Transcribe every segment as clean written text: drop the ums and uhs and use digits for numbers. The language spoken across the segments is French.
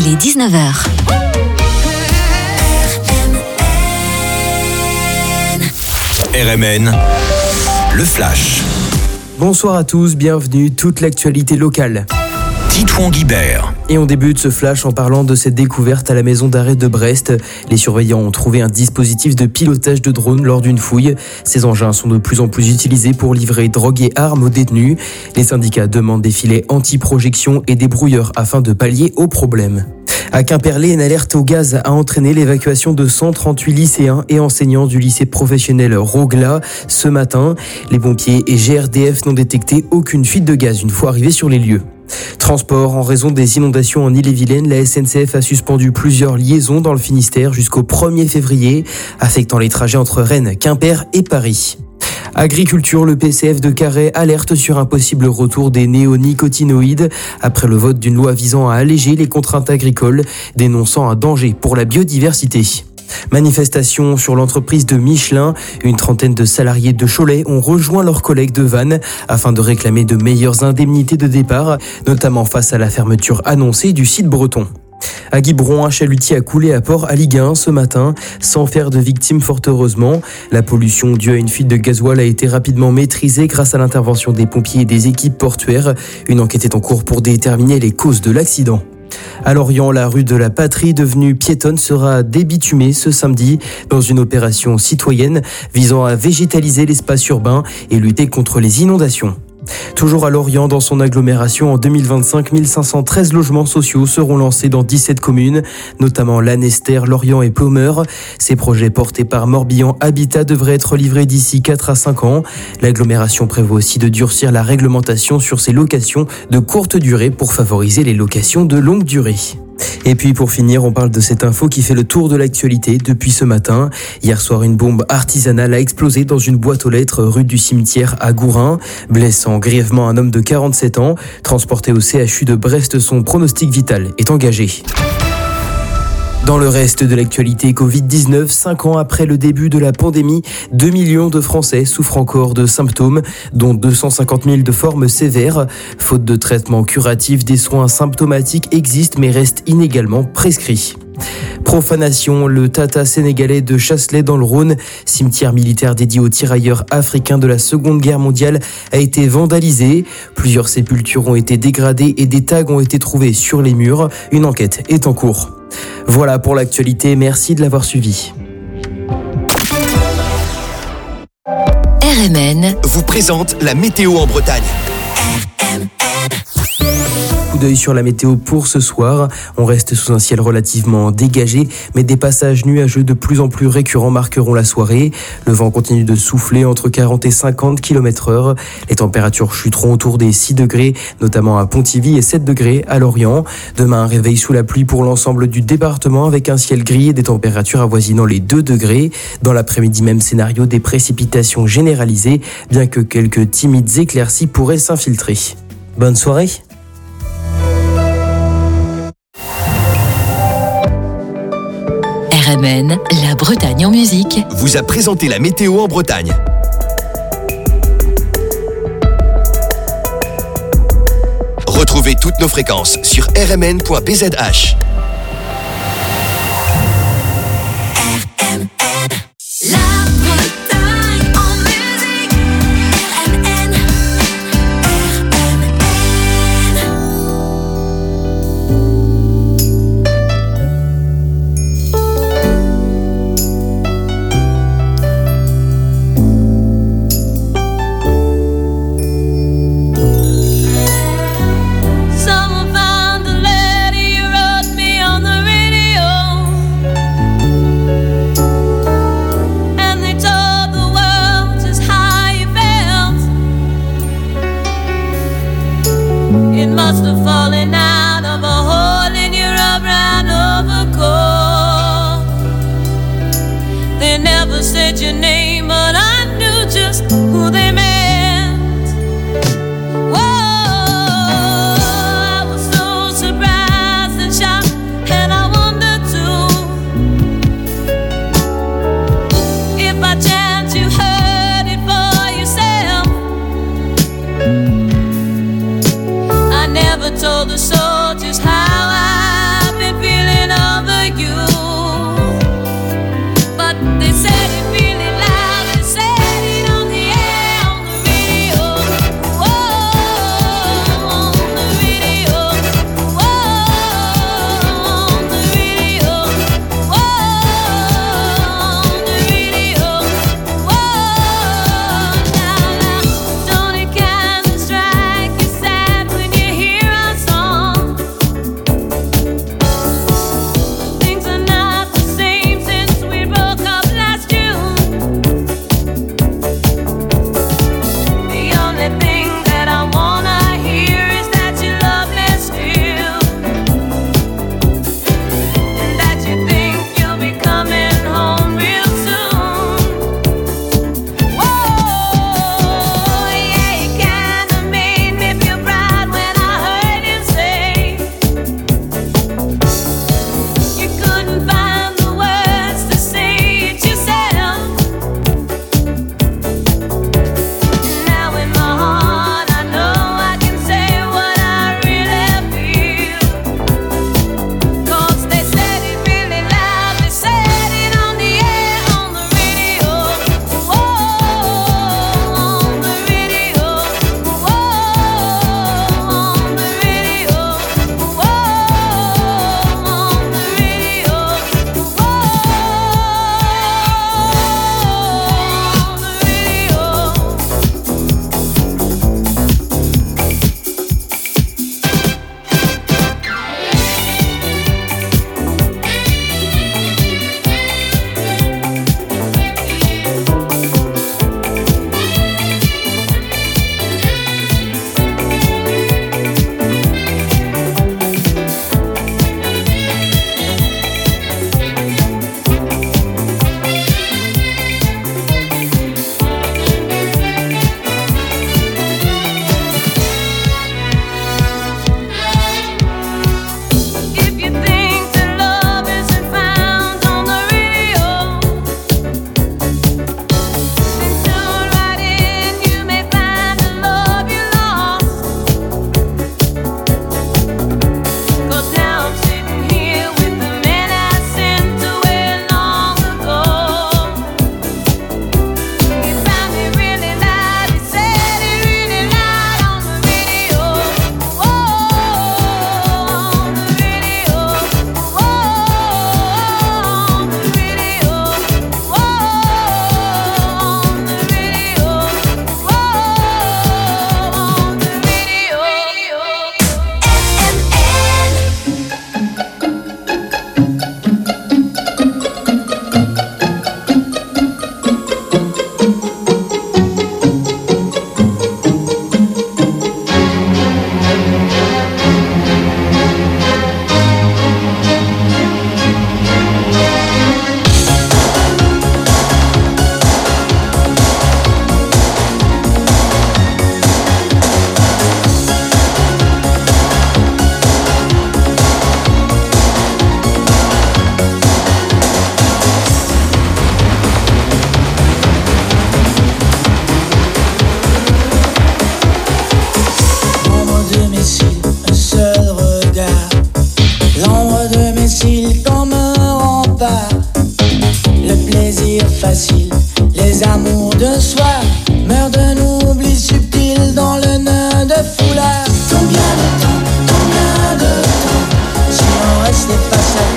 Il est 19h. RMN, le Flash. Bonsoir à tous, bienvenue, toute l'actualité locale. Titouan Guibert. Et on débute ce flash en parlant de cette découverte à la maison d'arrêt de Brest. Les surveillants ont trouvé un dispositif de pilotage de drone lors d'une fouille. Ces engins sont de plus en plus utilisés pour livrer drogue et armes aux détenus. Les syndicats demandent des filets anti-projection et des brouilleurs afin de pallier au problème. À Quimperlé, une alerte au gaz a entraîné l'évacuation de 138 lycéens et enseignants du lycée professionnel Rogla ce matin. Les pompiers et GRDF n'ont détecté aucune fuite de gaz une fois arrivés sur les lieux. Transport, en raison des inondations en Ille-et-Vilaine, la SNCF a suspendu plusieurs liaisons dans le Finistère jusqu'au 1er février, affectant les trajets entre Rennes, Quimper et Paris. Agriculture, le PCF de Carhaix alerte sur un possible retour des néonicotinoïdes après le vote d'une loi visant à alléger les contraintes agricoles, dénonçant un danger pour la biodiversité. Manifestation sur l'entreprise de Michelin. Une trentaine de salariés de Cholet ont rejoint leurs collègues de Vannes afin de réclamer de meilleures indemnités de départ, notamment face à la fermeture annoncée du site breton. À Quiberon, un chalutier a coulé à port à Ligue 1 ce matin, sans faire de victimes fort heureusement. La pollution due à une fuite de gasoil a été rapidement maîtrisée grâce à l'intervention des pompiers et des équipes portuaires. Une enquête est en cours pour déterminer les causes de l'accident. À Lorient, la rue de la Patrie, devenue piétonne, sera débitumée ce samedi dans une opération citoyenne visant à végétaliser l'espace urbain et lutter contre les inondations. Toujours à Lorient, dans son agglomération, en 2025, 1513 logements sociaux seront lancés dans 17 communes, notamment Lanester, Lorient et Plomeur. Ces projets portés par Morbihan Habitat devraient être livrés d'ici 4 à 5 ans. L'agglomération prévoit aussi de durcir la réglementation sur ces locations de courte durée pour favoriser les locations de longue durée. Et puis pour finir, on parle de cette info qui fait le tour de l'actualité depuis ce matin. Hier soir, une bombe artisanale a explosé dans une boîte aux lettres rue du Cimetière à Gourin, blessant grièvement un homme de 47 ans. Transporté au CHU de Brest, son pronostic vital est engagé. Dans le reste de l'actualité Covid-19, 5 ans après le début de la pandémie, 2 millions de Français souffrent encore de symptômes, dont 250 000 de formes sévères. Faute de traitement curatif, des soins symptomatiques existent mais restent inégalement prescrits. Profanation, le Tata sénégalais de Chasselet dans le Rhône, cimetière militaire dédié aux tirailleurs africains de la Seconde Guerre mondiale, a été vandalisé. Plusieurs sépultures ont été dégradées et des tags ont été trouvés sur les murs. Une enquête est en cours. Voilà pour l'actualité, merci de l'avoir suivi. RMN vous présente la météo en Bretagne. Coup d'œil sur la météo pour ce soir. On reste sous un ciel relativement dégagé, mais des passages nuageux de plus en plus récurrents marqueront la soirée. Le vent continue de souffler entre 40 et 50 km/h. Les températures chuteront autour des 6 degrés, notamment à Pontivy, et 7 degrés à Lorient. Demain, un réveil sous la pluie pour l'ensemble du département avec un ciel gris et des températures avoisinant les 2 degrés. Dans l'après-midi, même scénario, des précipitations généralisées, bien que quelques timides éclaircies pourraient s'infiltrer. Bonne soirée. RMN, la Bretagne en musique, vous a présenté la météo en Bretagne. Retrouvez toutes nos fréquences sur rmn.bzh. Must have fallen out of a hole in your brown overcoat. They never said your name, but I knew just who they meant. Whoa, I was so surprised and shocked, and I wondered too if by chance you heard it for yourself. I never told the soldiers how I've been feeling.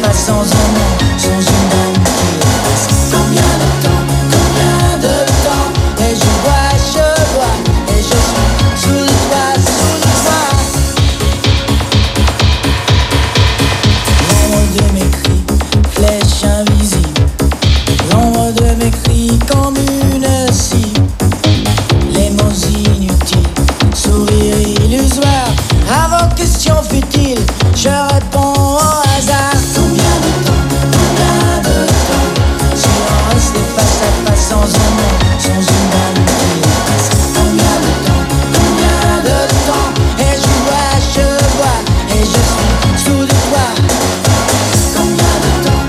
face sans un nom, sans une dame qui reste. Combien de temps, et je bois, et je suis sous le toit, sous le toit. L'ombre de mes cris, flèche invisible, l'ombre de mes cris comme une scie. Les mots inutiles, sourire illusoire, avant question futile, je réponds au hasard. Combien de temps, si on restait face à face sans un mot, sans une dame qui reste. Combien de temps, et je bois, et je suis sous le toit. Combien de temps,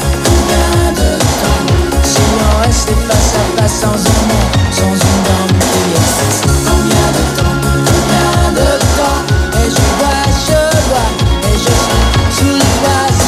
si on restait face à face sans un mot, sans une dame qui reste. Combien de temps, et je bois, et je suis sous le toit.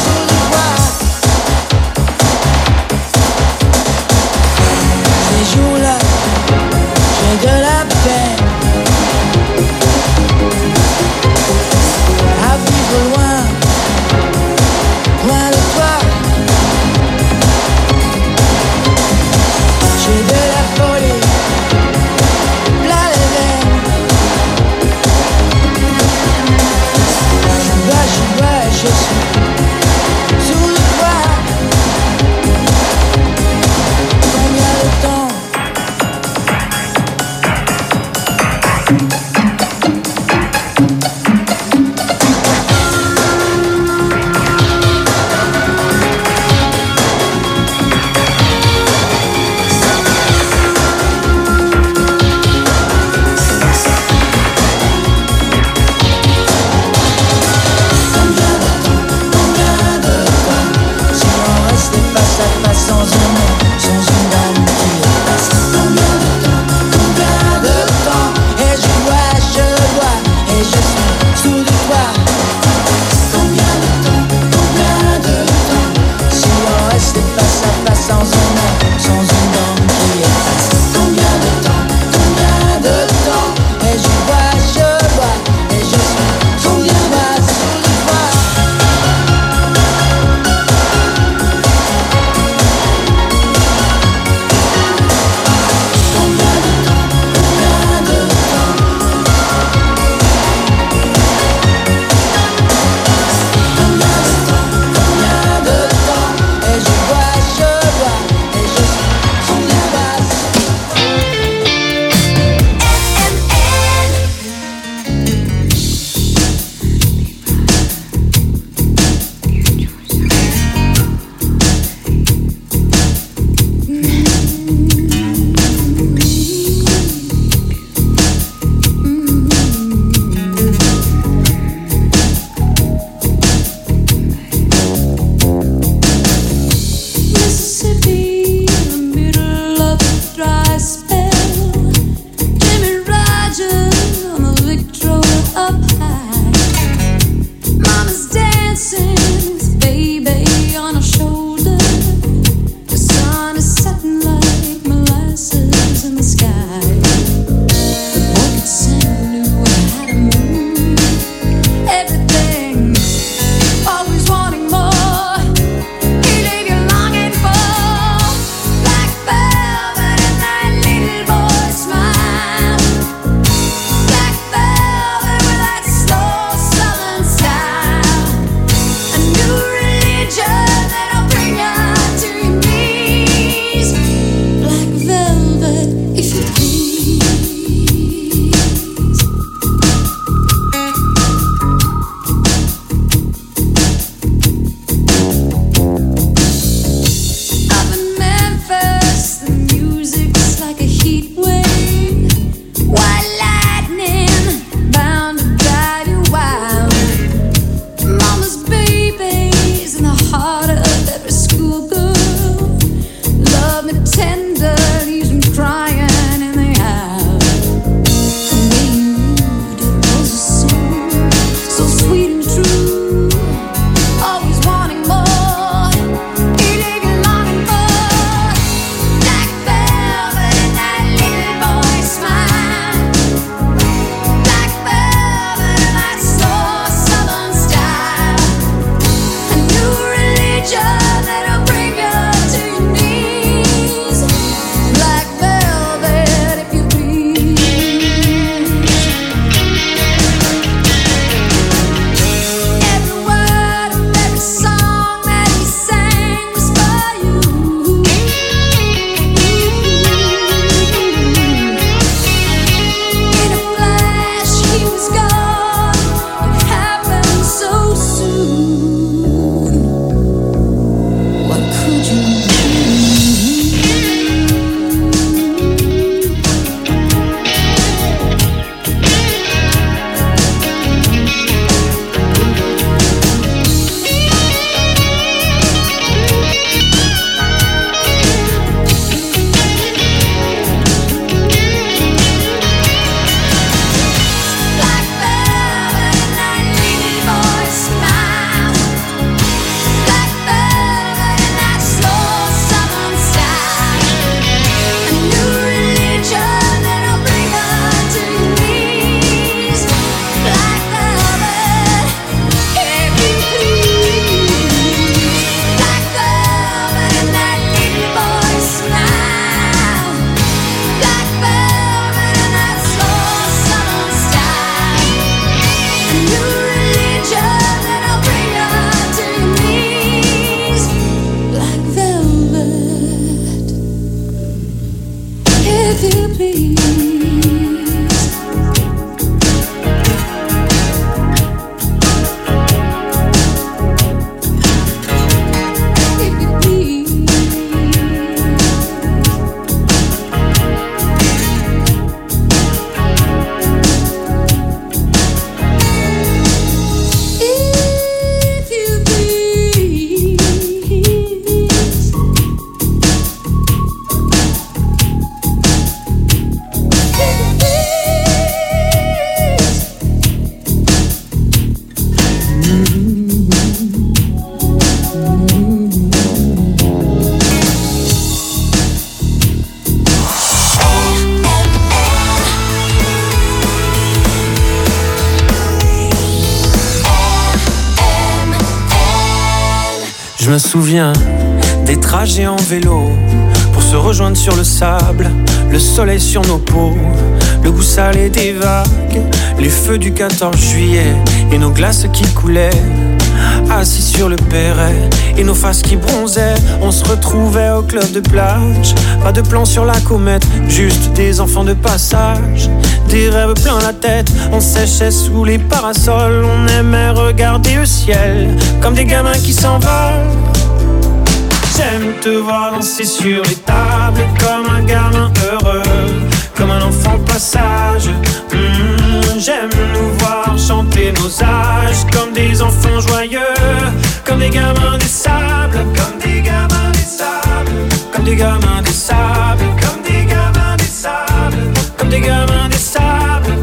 Je me souviens des trajets en vélo pour se rejoindre sur le sable, le soleil sur nos peaux, le goût salé des vagues, les feux du 14 juillet et nos glaces qui coulaient. Assis sur le perret et nos faces qui bronzaient, on se retrouvait au club de plage. Pas de plan sur la comète, juste des enfants de passage. Des rêves plein la tête, on séchait sous les parasols. On aimait regarder le ciel comme des gamins qui s'envolent. J'aime te voir danser sur les tables comme un gamin heureux, comme un enfant passage. J'aime nous voir chanter nos âges comme des enfants joyeux, comme des gamins des sables, comme des gamins des sables, comme des gamins des sables, comme des gamins des sables, comme des gamins des sables.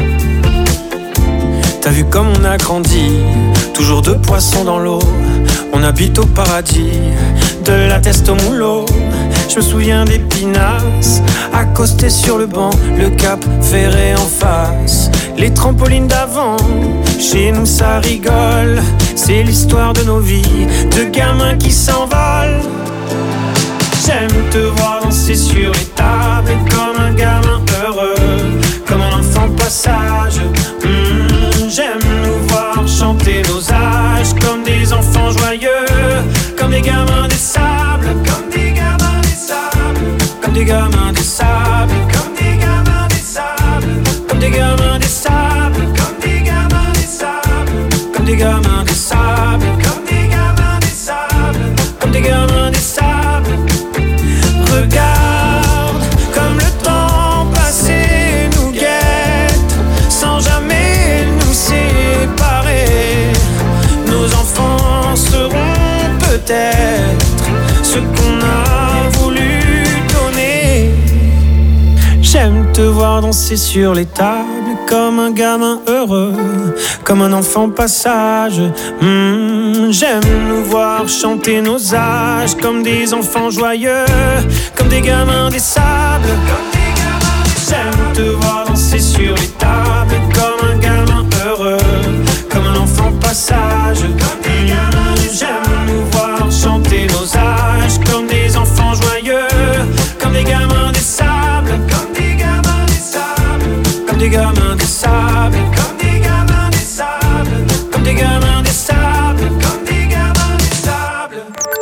T'as vu comme on a grandi, toujours deux poissons dans l'eau. On habite au paradis, de la teste au moulot. Je me souviens des pinasses, accostés sur le banc, le cap ferré en face, les trampolines d'avant. Chez nous ça rigole, c'est l'histoire de nos vies, de gamins qui s'envolent. J'aime te voir danser sur les tables comme un gamin heureux, comme un enfant passage. J'aime nous voir chanter nos âges comme des enfants joyeux, comme des gamins des sables, comme des gamins des sables, comme des gamins des sables, comme des gamins des sables, comme des gamins des sables, comme des gamins des sables, comme des gamins des sables, comme des gamins des sables, comme des gamins des sables. Regarde comme le temps passé nous guette sans jamais nous séparer. Nos enfants seront peut-être ce qu'on a voulu donner. J'aime te voir danser sur les tables comme un gamin heureux, comme un enfant passage. J'aime nous voir chanter nos âges comme des enfants joyeux, comme des gamins des sables. J'aime te voir danser sur les tables comme un gamin heureux, comme un enfant passage. J'aime nous voir chanter nos âges comme des enfants joyeux, comme des gamins des sables, comme des gamins des sables, comme des gamins des sables, comme des gamins des sables, comme des gamins des sables, comme des gamins des sables.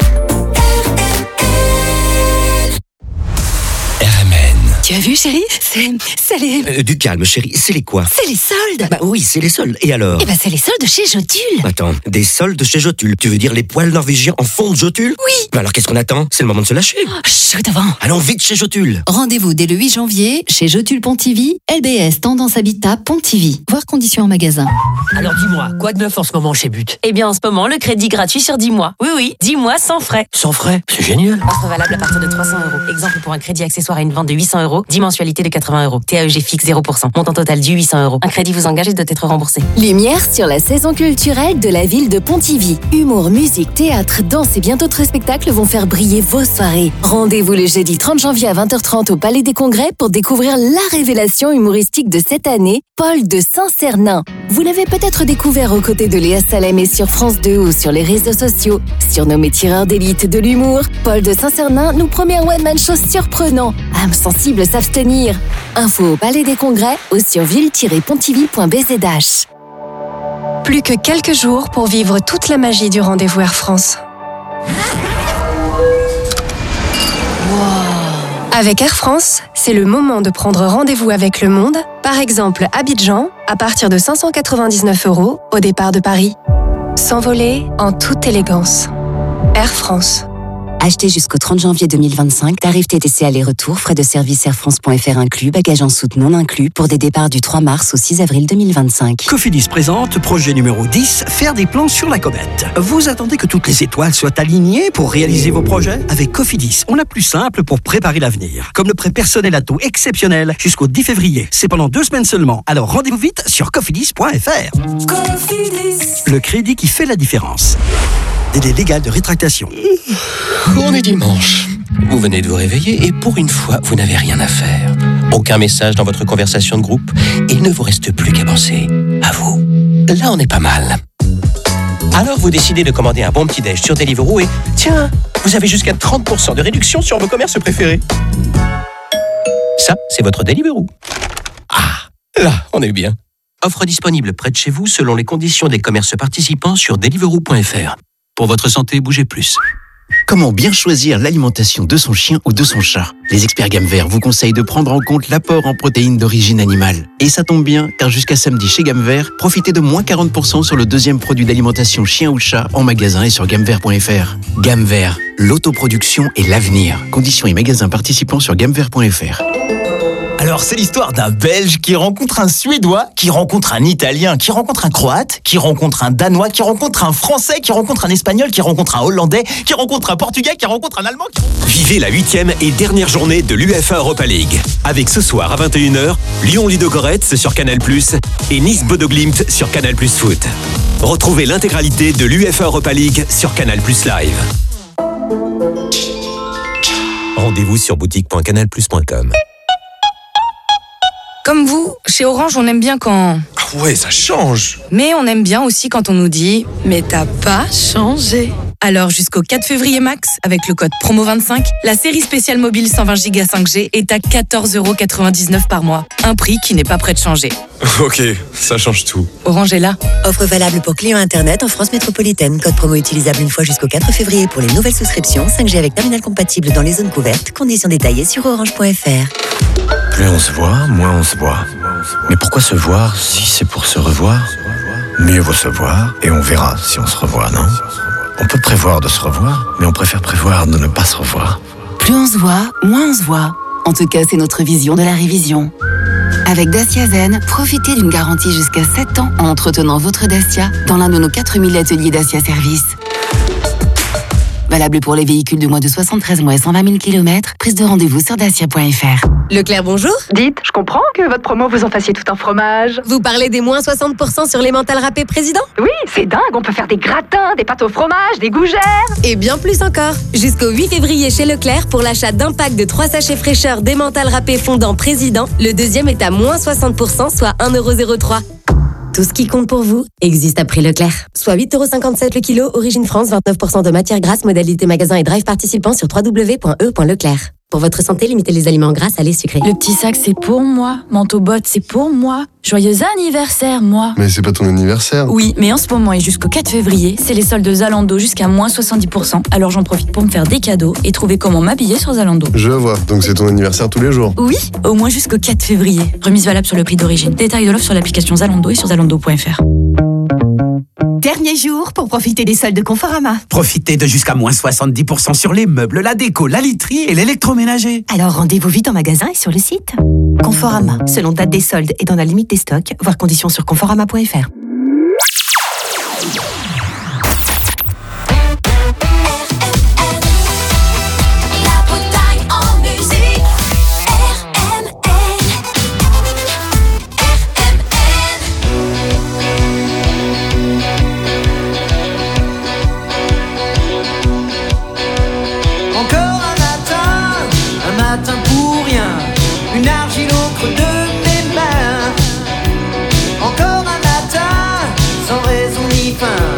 RMN. Tu as vu, chérie? C'est les... Du calme, chérie, c'est les quoi? C'est les soldes. Bah oui, c'est les soldes. Et alors? Eh ben, c'est les soldes chez Jotul. Attends, des soldes chez Jotul. Tu veux dire les poils norvégiens en fond de Jotul? Oui. Bah alors qu'est-ce qu'on attend? C'est le moment de se lâcher. Chut, devant. Allons vite chez Jotul. Rendez-vous dès le 8 janvier chez Jotul Pontivy, LBS Tendance Habitat Pontivy. Voir conditions en magasin. Alors dis-moi, quoi de neuf en ce moment chez But? Eh bien en ce moment, le crédit gratuit sur 10 mois. Oui, 10 mois sans frais. Sans frais? C'est génial. Offre valable à partir de 300 €. Exemple pour un crédit accessoire à une vente de 800 €, 10 mensualités de 80 €. TAEG fixe 0%. Montant total du 800 €. Un crédit vous engage et doit être remboursé. Lumière sur la saison culturelle de la ville de Pontivy. Humour, musique, théâtre, danse et bien d'autres spectacles vont faire briller vos soirées. Rendez-vous le jeudi 30 janvier à 20h30 au Palais des Congrès pour découvrir la révélation humoristique de cette année, Paul de Saint-Cernin. Vous l'avez peut-être découvert aux côtés de Léa Salamé sur France 2 ou sur les réseaux sociaux. Surnommé tireur d'élite de l'humour, Paul de Saint-Cernin nous promet un one-man show surprenant. Âmes sensibles s'abstenir. Info au Palais des Congrès ou sur ville-pontivy.bzh. Plus que quelques jours pour vivre toute la magie du rendez-vous Air France. Avec Air France, c'est le moment de prendre rendez-vous avec le monde, par exemple Abidjan, à partir de 599 € au départ de Paris. S'envoler en toute élégance. Air France. Acheté jusqu'au 30 janvier 2025, tarif TTC aller-retour, frais de service airfrance.fr inclus, bagages en soute non inclus, pour des départs du 3 mars au 6 avril 2025. Cofidis présente projet numéro 10, faire des plans sur la comète. Vous attendez que toutes les étoiles soient alignées pour réaliser vos projets? Avec Cofidis, on a plus simple pour préparer l'avenir. Comme le prêt personnel à taux exceptionnel jusqu'au 10 février. C'est pendant 2 semaines seulement. Alors rendez-vous vite sur cofidis.fr. Cofidis. Le crédit qui fait la différence. Délai légal de rétractation. On est dimanche. Vous venez de vous réveiller et pour une fois, vous n'avez rien à faire. Aucun message dans votre conversation de groupe. Il ne vous reste plus qu'à penser à vous. Là, on est pas mal. Alors vous décidez de commander un bon petit-déj sur Deliveroo et tiens, vous avez jusqu'à 30% de réduction sur vos commerces préférés. Ça, c'est votre Deliveroo. Ah, là, on est bien. Offre disponible près de chez vous selon les conditions des commerces participants sur deliveroo.fr. Pour votre santé, bougez plus. Comment bien choisir l'alimentation de son chien ou de son chat? Les experts Gamme Vert vous conseillent de prendre en compte l'apport en protéines d'origine animale. Et ça tombe bien, car jusqu'à samedi chez Gamme Vert, profitez de moins 40% sur le deuxième produit d'alimentation chien ou chat en magasin et sur gammevert.fr. Gamme Vert, l'autoproduction et l'avenir. Conditions et magasins participants sur gammevert.fr. Alors, c'est l'histoire d'un Belge qui rencontre un Suédois, qui rencontre un Italien, qui rencontre un Croate, qui rencontre un Danois, qui rencontre un Français, qui rencontre un Espagnol, qui rencontre un Hollandais, qui rencontre un Portugais, qui rencontre un Allemand. Vivez la 8e et dernière journée de l'UEFA Europa League. Avec ce soir à 21h, Lyon-Ludogorets sur Canal+, et Nice-Bodo-Glimt sur Canal+ Foot. Retrouvez l'intégralité de l'UEFA Europa League sur Canal+ Live. Rendez-vous sur boutique.canalplus.com. Comme vous, chez Orange, on aime bien quand... Ah ouais, ça change. Mais on aime bien aussi quand on nous dit « Mais t'as pas changé ». Alors jusqu'au 4 février max, avec le code PROMO25, la série spéciale mobile 120 Go 5G est à 14,99€ par mois. Un prix qui n'est pas prêt de changer. Ok, ça change tout. Orange est là. Offre valable pour clients Internet en France métropolitaine. Code promo utilisable une fois jusqu'au 4 février pour les nouvelles souscriptions. 5G avec terminal compatible dans les zones couvertes. Conditions détaillées sur orange.fr. Plus on se voit, moins on se voit. Mais pourquoi se voir si c'est pour se revoir? Mieux vaut se voir et on verra si on se revoit, non? On peut prévoir de se revoir, mais on préfère prévoir de ne pas se revoir. Plus on se voit, moins on se voit. En tout cas, c'est notre vision de la révision. Avec Dacia Zen, profitez d'une garantie jusqu'à 7 ans en entretenant votre Dacia dans l'un de nos 4000 ateliers Dacia Service. Valable pour les véhicules de moins de 73 mois et 120 000 km. Prise de rendez-vous sur dacia.fr. Leclerc, bonjour. Dites, je comprends que votre promo vous en fassiez tout un fromage. Vous parlez des moins 60% sur les mentales râpées président? Oui, c'est dingue, on peut faire des gratins, des pâtes au fromage, des gougères. Et bien plus encore. Jusqu'au 8 février chez Leclerc, pour l'achat d'un pack de 3 sachets fraîcheur des mentales râpées fondant président, le deuxième est à moins 60%, soit 1,03€. Tout ce qui compte pour vous existe à prix Leclerc. Soit 8,57€ le kilo, origine France, 29% de matière grasse, modalité magasin et drive participant sur www.e.leclerc. Pour votre santé, limitez les aliments gras, salés, sucrés. Le petit sac, c'est pour moi. Manteau botte, c'est pour moi. Joyeux anniversaire, moi. Mais c'est pas ton anniversaire. Oui, mais en ce moment et jusqu'au 4 février, c'est les soldes Zalando jusqu'à moins 70%. Alors j'en profite pour me faire des cadeaux et trouver comment m'habiller sur Zalando. Je vois, donc c'est ton anniversaire tous les jours. Oui, au moins jusqu'au 4 février. Remise valable sur le prix d'origine. Détail de l'offre sur l'application Zalando et sur zalando.fr. Dernier jour pour profiter des soldes Conforama. Profitez de jusqu'à moins 70% sur les meubles, la déco, la literie et l'électroménager. Alors rendez-vous vite en magasin et sur le site. Conforama, selon date des soldes et dans la limite des stocks, voir conditions sur conforama.fr. Fin.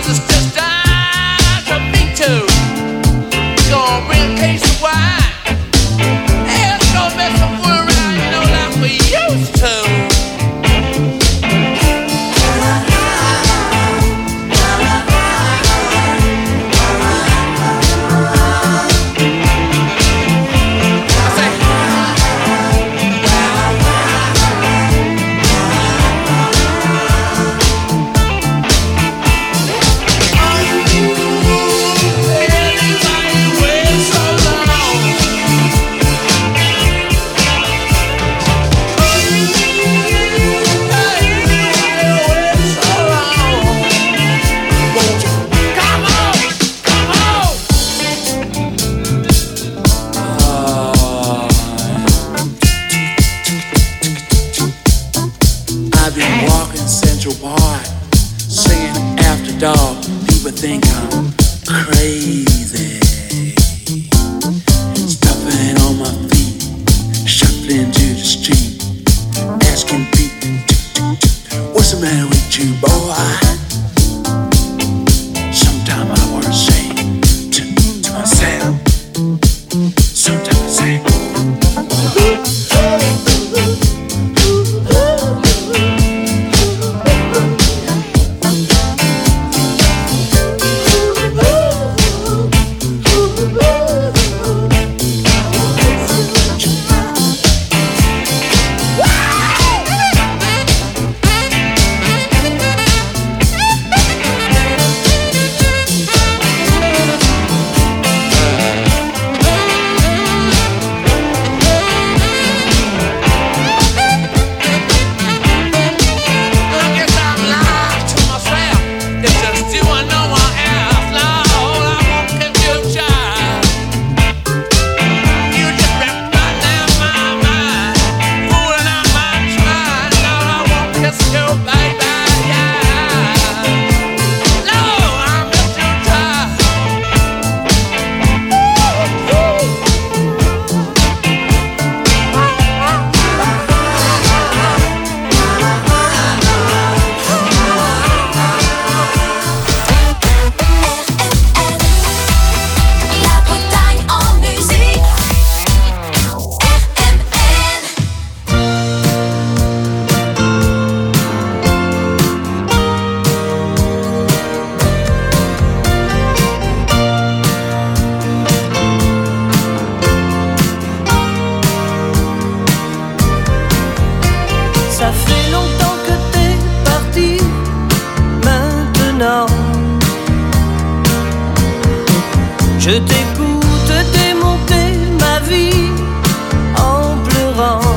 Je t'écoute démonter ma vie en pleurant.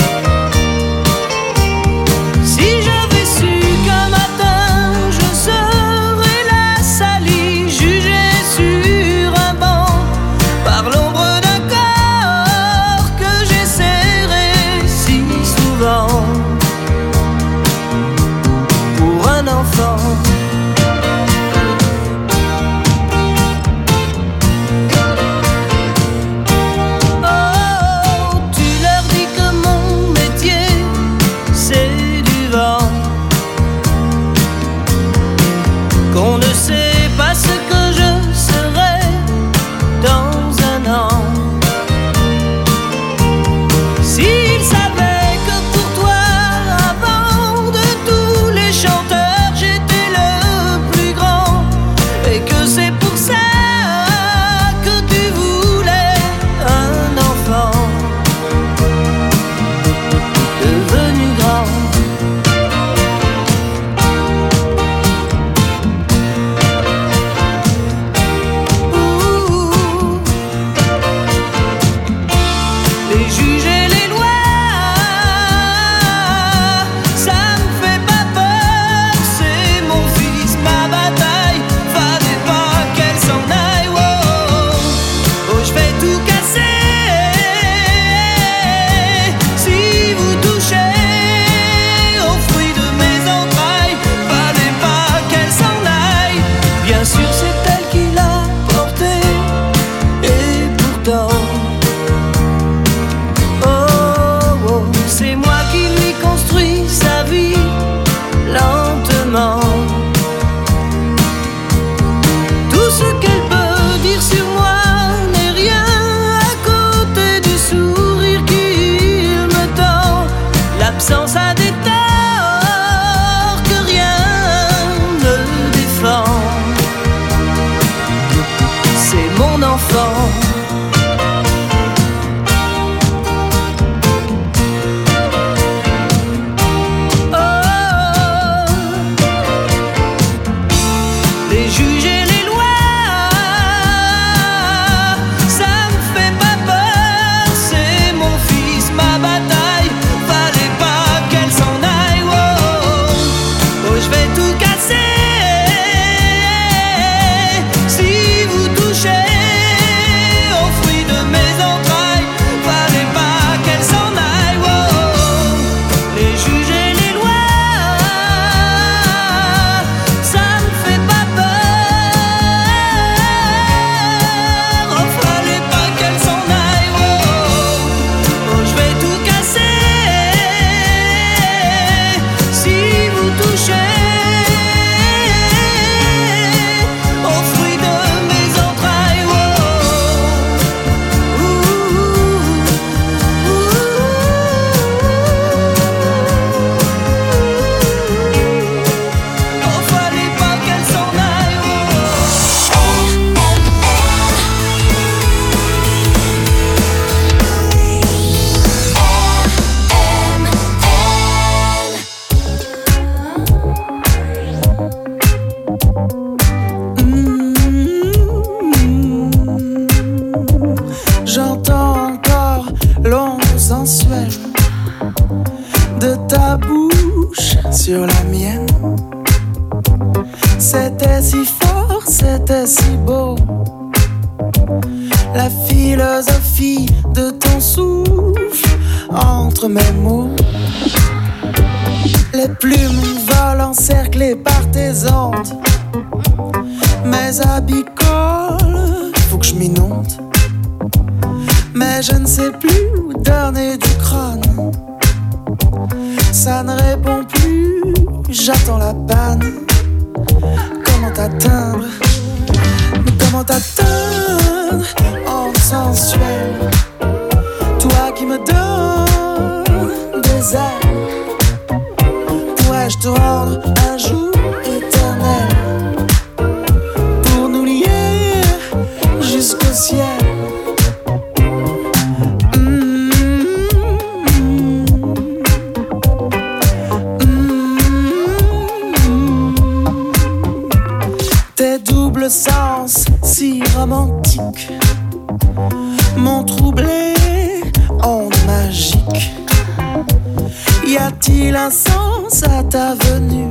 Si j'avais su qu'un matin je serais la salie, jugée sur un banc par l'ombre d'un corps que j'ai serré si souvent pour un enfant. Oh, c'était si beau. La philosophie de ton souffle entre mes mots. Les plumes volent encerclées par tes ondes. Mes habits collent, faut que je m'inonde. Mais je ne sais plus où donner du crâne. Ça ne répond plus, j'attends la panne. Comment t'atteindre? Mais comment t'atteindre en sensuel? Toi qui me donnes des ailes, pourrais-je te rendre un jour éternel pour nous lier jusqu'au ciel? Le sens si romantique m'ont troublé en magique. Y a-t-il un sens à ta venue?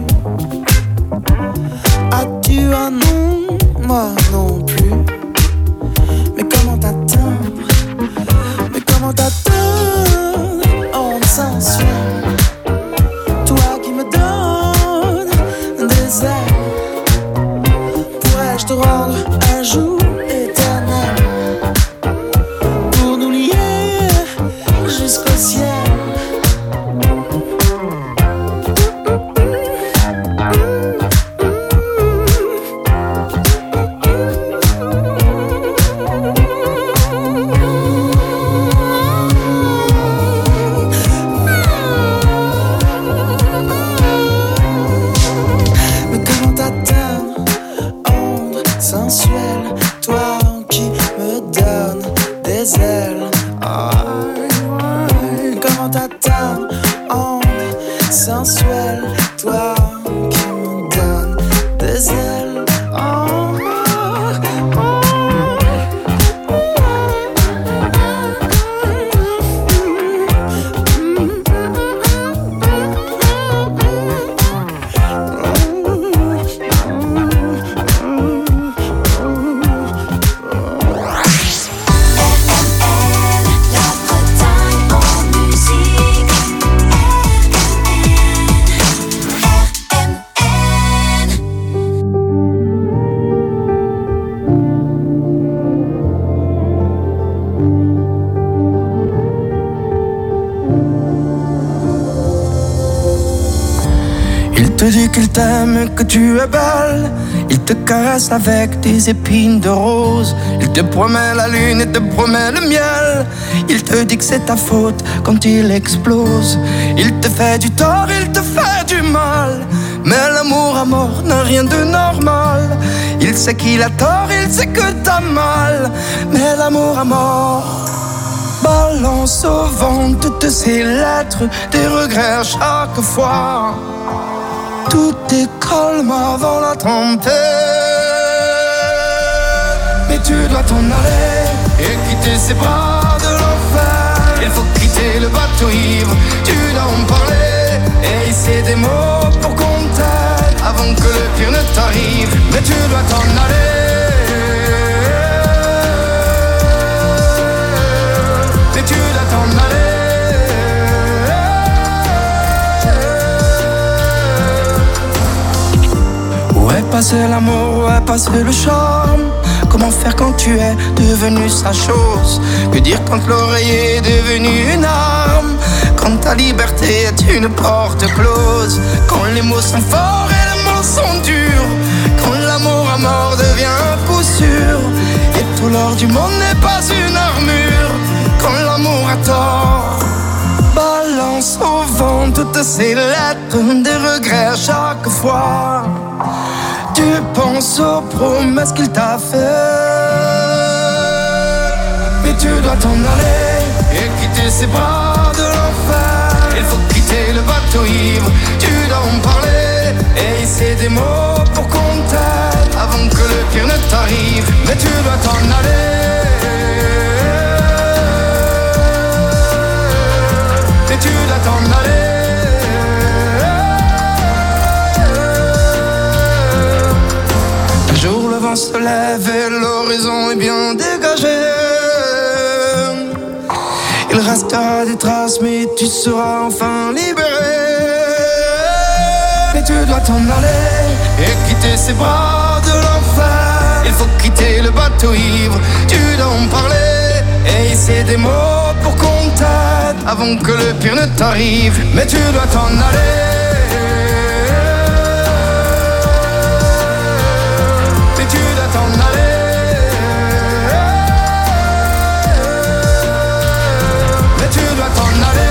As-tu un nom? Moi non plus. Mais comment t'atteindre? Mais comment t'atteindre en sensuel? Toi qui me donnes des ailes, je te rendre un jour éternel pour nous lier jusqu'au ciel. te dit qu'il t'aime, que tu es belle. Il te caresse avec des épines de rose. Il te promet la lune et te promet le miel. Il te dit que c'est ta faute quand il explose. Il te fait du tort, il te fait du mal. Mais l'amour à mort n'a rien de normal. Il sait qu'il a tort, il sait que t'as mal. Mais l'amour à mort balance au vent toutes ces lettres, des regrets à chaque fois. Tout est calme avant la tempête. Mais tu dois t'en aller et quitter ces bras de l'enfer. Il faut quitter le bateau ivre, tu dois en parler et hisser des mots pour qu'on t'aide avant que le pire ne t'arrive. Mais tu dois t'en aller. Mais tu dois t'en aller. Où est passé l'amour, où est passé le charme? Comment faire quand tu es devenu sa chose? Que dire quand l'oreiller est devenu une arme? Quand ta liberté est une porte close? Quand les mots sont forts et les mots sont durs? Quand l'amour à mort devient un coup sûr? Et tout l'or du monde n'est pas une armure? Quand l'amour a tort balance au vent toutes ces lettres, des regrets à chaque fois. Tu penses aux promesses qu'il t'a fait. Mais tu dois t'en aller et quitter ces bras de l'enfer. Il faut quitter le bateau ivre, tu dois en parler et hisser des mots pour qu'on t'aide avant que le pire ne t'arrive. Mais tu dois t'en aller. Mais tu dois t'en aller. jour le vent se lève et l'horizon est bien dégagé. Il restera des traces mais tu seras enfin libéré. Mais tu dois t'en aller et quitter ces bras de l'enfer. Il faut quitter le bateau ivre, tu dois en parler et hisser des mots pour qu'on t'aide avant que le pire ne t'arrive. Mais tu dois t'en aller. Mais tu dois t'en aller. Mais tu dois t'en aller.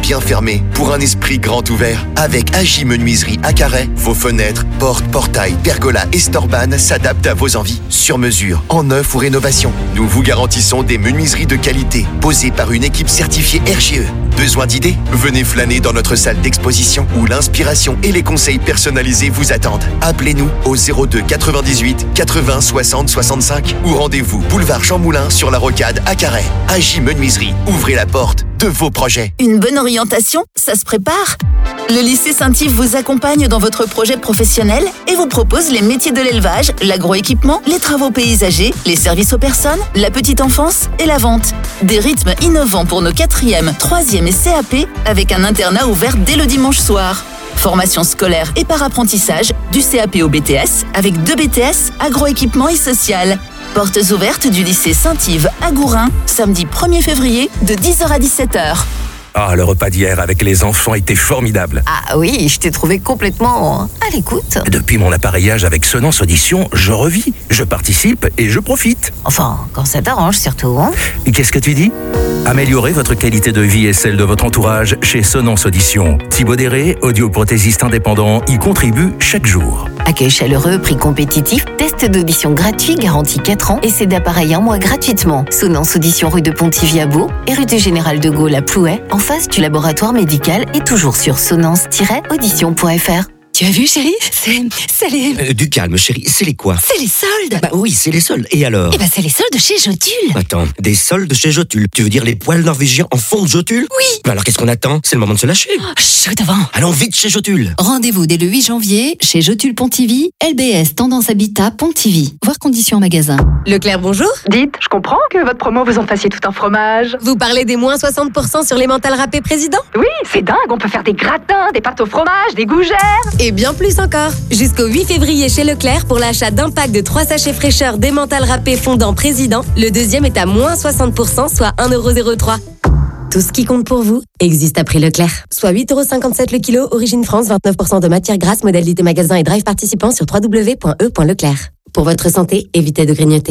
bien fermées pour un esprit grand ouvert. Avec Agi Menuiserie à Carhaix, vos fenêtres, portes, portails, pergolas et storban s'adaptent à vos envies. Sur mesure, en neuf ou rénovation. Nous vous garantissons des menuiseries de qualité, posées par une équipe certifiée RGE. Besoin d'idées? Venez flâner dans notre salle d'exposition où l'inspiration et les conseils personnalisés vous attendent. Appelez-nous au 02 98 80 60 65 ou rendez-vous boulevard Jean Moulin sur la Rocade à Carhaix. Agi Menuiserie, ouvrez la porte de vos projets. Une bonne orientation, ça se prépare. Le lycée Saint-Yves vous accompagne dans votre projet professionnel et vous propose les métiers de l'élevage, l'agroéquipement, les travaux paysagers, les services aux personnes, la petite enfance et la vente. Des rythmes innovants pour nos 4e, 3e et CAP avec un internat ouvert dès le dimanche soir. Formation scolaire et par apprentissage, du CAP au BTS avec 2 BTS, agroéquipement et social. Portes ouvertes du lycée Saint-Yves à Gourin, samedi 1er février de 10h à 17h. Ah, le repas d'hier avec les enfants était formidable. Ah oui, je t'ai trouvé complètement à l'écoute. Depuis mon appareillage avec Sonance Audition, je revis, je participe et je profite. Enfin, quand ça t'arrange surtout, hein. Qu'est-ce que tu dis? Améliorez votre qualité de vie et celle de votre entourage chez Sonance Audition. Thibaut Déré, audioprothésiste indépendant, y contribue chaque jour. Accueil chaleureux, prix compétitif, test d'audition gratuit, garantie 4 ans, essai d'appareil 1 mois gratuitement. Sonance Audition rue de Pontivy à Beau et rue du Général de Gaulle à Plouay, en face du laboratoire médical et toujours sur sonance-audition.fr. Tu as vu, chérie? C'est les... Du calme, chérie. C'est les quoi? C'est les soldes. Bah oui, c'est les soldes. Et alors? Eh ben, c'est les soldes chez Jotul. Attends, des soldes chez Jotul. Tu veux dire les poils norvégiens en fond de Jotul? Oui. Bah alors qu'est-ce qu'on attend? C'est le moment de se lâcher. Chut, devant. Allons vite chez Jotul. Rendez-vous dès le 8 janvier chez Jotul Pontivy, LBS Tendance Habitat Pontivy. Voir conditions en magasin. Leclerc, bonjour. Dites, je comprends que votre promo vous en fassiez tout un fromage. Vous parlez des moins 60% sur les mentales râpées président? Oui, c'est dingue, on peut faire des gratins, des pâtes au fromage, des gougères. Et bien plus encore. Jusqu'au 8 février chez Leclerc, pour l'achat d'un pack de 3 sachets fraîcheur d'émental râpé fondant président, le deuxième est à moins 60%, soit 1,03€. Tout ce qui compte pour vous existe à prix Leclerc. Soit 8,57€ le kilo, origine France, 29% de matière grasse, modalité magasin et drive participant sur www.e.leclerc. Pour votre santé, évitez de grignoter.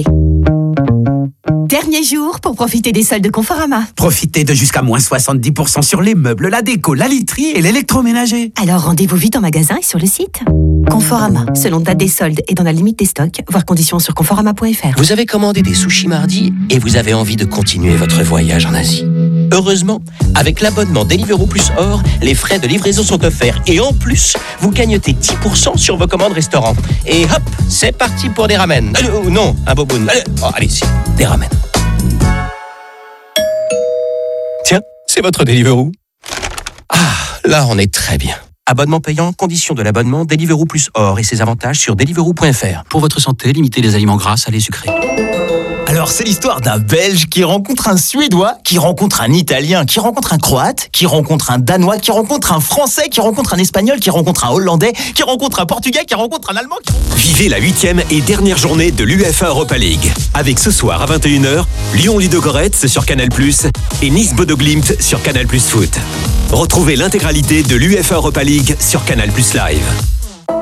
Dernier jour pour profiter des soldes Conforama. Profitez de jusqu'à moins 70% sur les meubles, la déco, la literie et l'électroménager. Alors rendez-vous vite en magasin et sur le site. Conforama, selon date des soldes et dans la limite des stocks, voir conditions sur conforama.fr. Vous avez commandé des sushis mardi et vous avez envie de continuer votre voyage en Asie. Heureusement, avec l'abonnement Deliveroo Plus Or, les frais de livraison sont offerts et en plus, vous gagnotez 10% sur vos commandes restaurants. Et hop, c'est parti pour des ramen. Non, un boboon. Allez-y, des ramen. Tiens, c'est votre Deliveroo. Ah, là, on est très bien. Abonnement payant, conditions de l'abonnement, Deliveroo Plus Or et ses avantages sur deliveroo.fr. Pour votre santé, limitez les aliments gras, salés, sucrés. Alors, c'est l'histoire d'un Belge qui rencontre un Suédois, qui rencontre un Italien, qui rencontre un Croate, qui rencontre un Danois, qui rencontre un Français, qui rencontre un Espagnol, qui rencontre un Hollandais, qui rencontre un Portugais, qui rencontre un Allemand. Vivez la 8e et dernière journée de l'UEFA Europa League. Avec ce soir à 21h, Lyon-Ludogorets sur Canal+, et Nice-Bodo-Glimt sur Canal+ Foot. Retrouvez l'intégralité de l'UEFA Europa League sur Canal+ Live.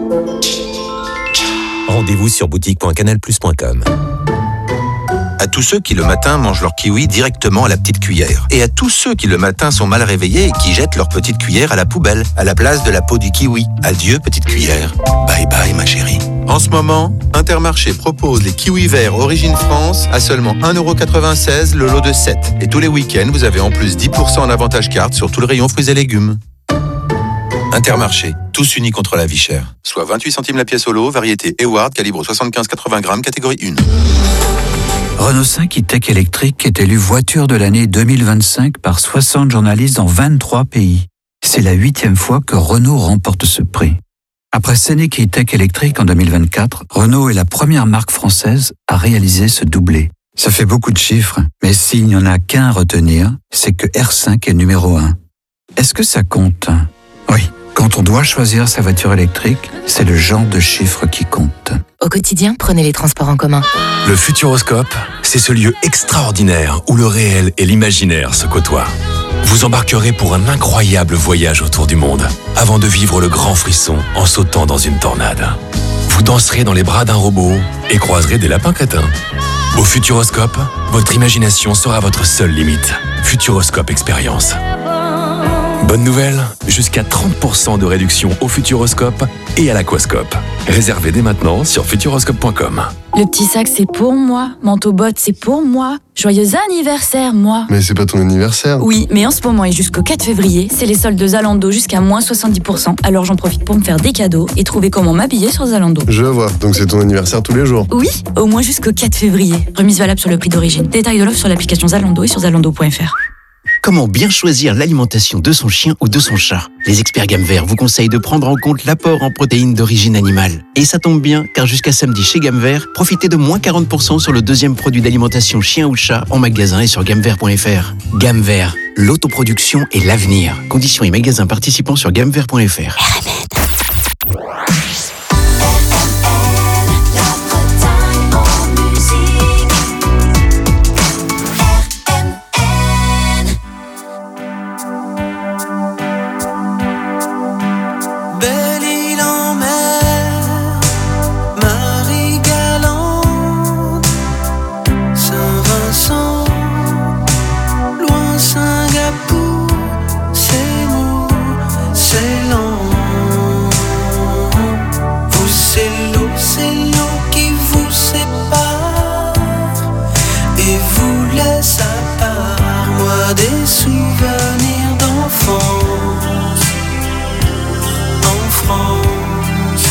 Rendez-vous sur boutique.canalplus.com. À tous ceux qui le matin mangent leur kiwi directement à la petite cuillère. Et à tous ceux qui le matin sont mal réveillés et qui jettent leur petite cuillère à la poubelle, à la place de la peau du kiwi. Adieu petite cuillère. Bye bye ma chérie. En ce moment, Intermarché propose les kiwis verts Origine France à seulement 1,96€ le lot de 7. Et tous les week-ends, vous avez en plus 10% en avantage carte sur tout le rayon fruits et légumes. Intermarché, tous unis contre la vie chère. Soit 28 centimes la pièce au lot, variété Eward, calibre 75-80 grammes, catégorie 1. Renault 5 e-Tech électrique est élu voiture de l'année 2025 par 60 journalistes dans 23 pays. C'est la 8e fois que Renault remporte ce prix. Après Scénic e-Tech électrique en 2024, Renault est la première marque française à réaliser ce doublé. Ça fait beaucoup de chiffres, mais s'il n'y en a qu'un à retenir, c'est que R5 est numéro 1. Est-ce que ça compte? Oui. Quand on doit choisir sa voiture électrique, c'est le genre de chiffres qui compte. Au quotidien, prenez les transports en commun. Le Futuroscope, c'est ce lieu extraordinaire où le réel et l'imaginaire se côtoient. Vous embarquerez pour un incroyable voyage autour du monde, avant de vivre le grand frisson en sautant dans une tornade. Vous danserez dans les bras d'un robot et croiserez des lapins crétins. Au Futuroscope, votre imagination sera votre seule limite. Futuroscope Expérience. Bonne nouvelle, jusqu'à 30% de réduction au Futuroscope et à l'Aquascope. Réservez dès maintenant sur futuroscope.com. Le petit sac, c'est pour moi. Manteau botte, c'est pour moi. Joyeux anniversaire, moi. Mais c'est pas ton anniversaire. Oui, mais en ce moment et jusqu'au 4 février, c'est les soldes de Zalando jusqu'à moins 70%. Alors j'en profite pour me faire des cadeaux et trouver comment m'habiller sur Zalando. Je vois, donc c'est ton anniversaire tous les jours. Oui, au moins jusqu'au 4 février. Remise valable sur le prix d'origine. Détail de l'offre sur l'application Zalando et sur zalando.fr. Comment bien choisir l'alimentation de son chien ou de son chat? Les experts Gamme Vert vous conseillent de prendre en compte l'apport en protéines d'origine animale. Et ça tombe bien, car jusqu'à samedi chez Gamme Vert, profitez de moins 40% sur le deuxième produit d'alimentation chien ou chat en magasin et sur gammevert.fr. Gamme Vert, l'autoproduction et l'avenir. Conditions et magasins participants sur gammevert.fr. Des souvenirs d'enfance en France,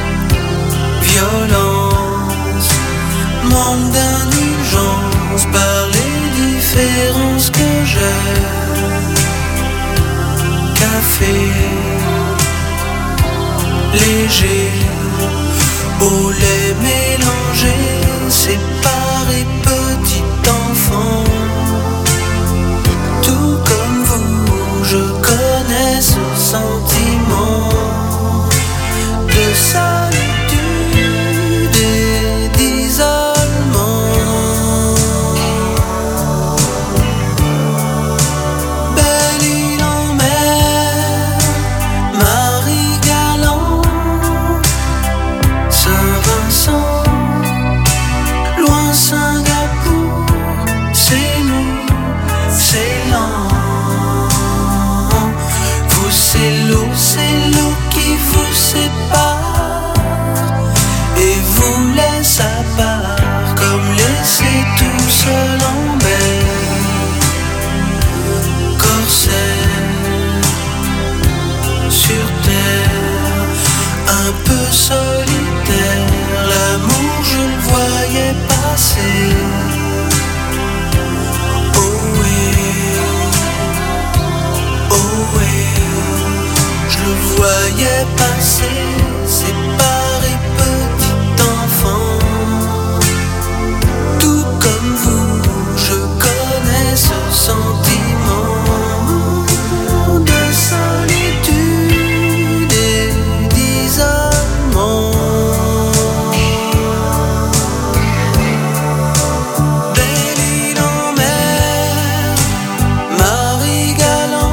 violence, manque d'indulgence par les différences que j'ai. Café léger, au lait mélangé, séparé petit enfant. Tout comme vous, je connais ce sentiment de solitude et d'isolement. Belle île en mer, Marie-Galante, Saint-Vincent, loin Singapour, c'est nous, c'est lent. Vous, c'est l'eau qui vous sépare et vous laisse à part, comme laissé tout seul en mer. Corsaire sur terre, un peu solitaire, l'amour je le voyais passer. Je le voyais passer, séparé petit enfant. Tout comme vous, je connais ce sentiment de solitude et d'isolement. Belle île en mer, Marie-Galante,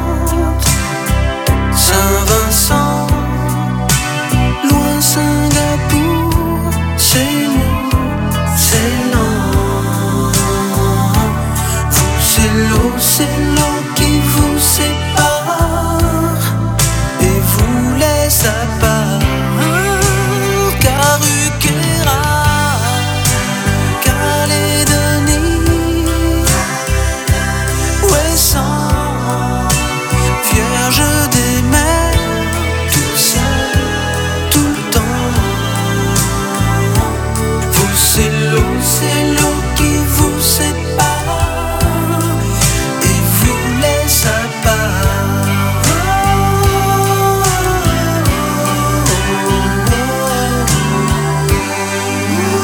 Saint-Vincent, loin Singapour, c'est nous, c'est lent. Vous, c'est l'eau qui vous sépare et vous laisse à part. Caruquera, Calédonie, Ouessant, Vierge des mers, tout seul, tout le temps. Vous, c'est l'eau